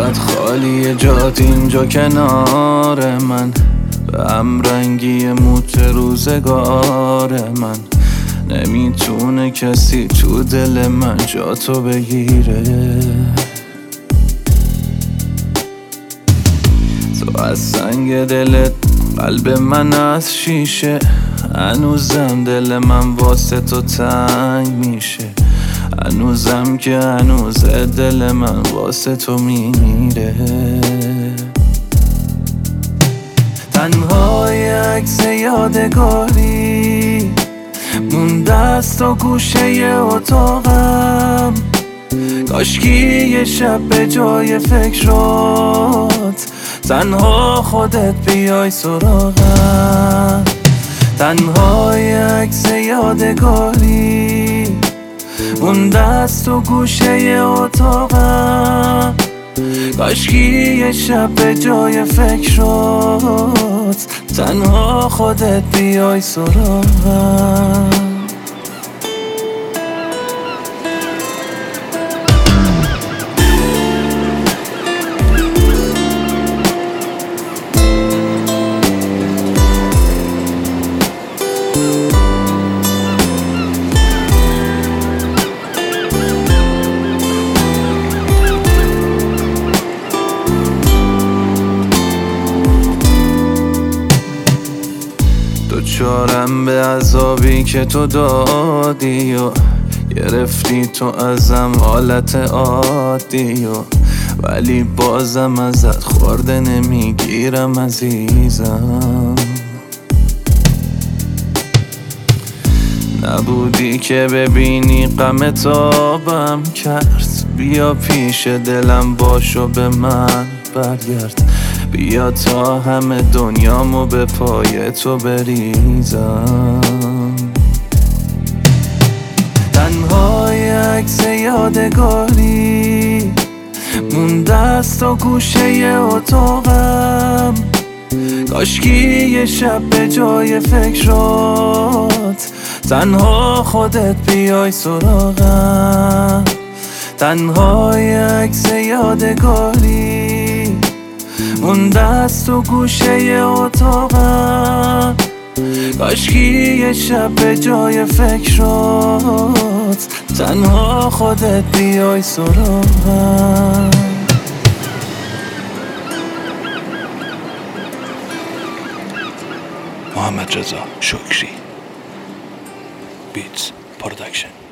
انقدر خالی جات اینجا کنار من، به هم رنگی موت روزگار من. نمیتونه کسی تو دل من جاتو بگیره. تو از سنگ دلت، قلب من از شیشه. هنوزم دل من واسه تو تنگ میشه. هنوزم که هنوز دل من واسه تو میمیره. تنهای عکس یادگاری مونده است و گوشه اتاقم. کاشکی یه شب به جای فکرات تنها خودت بیای سراغم. تنهای عکس یادگاری مونده است و گوشه اتاقم. کاشکی یه شب به جای فکرات تنها خودت بیای سراغم. دوچارم به عذابی که تو دادی و گرفتی تو ازم حالت عادی ولی بازم ازت خورده نمیگیرم عزیزم. نبودی که ببینی غم تابم کرد. بیا پیش دلم باش و به من برگرد. بیا تا همه دنیامو به پای تو بریزم. تنهای عکس یادگاری مونده است و گوشه اتاقم. کاشکی یه شب به جای فکرات تنها خودت بیای سراغم. تنهای عکس یادگاری مونده است و گوشه اتاقم. کاشکی یه شب به جای فکرات تنها خودت بیای سراغم. محمد رضا شکری بیتس پروداکشن.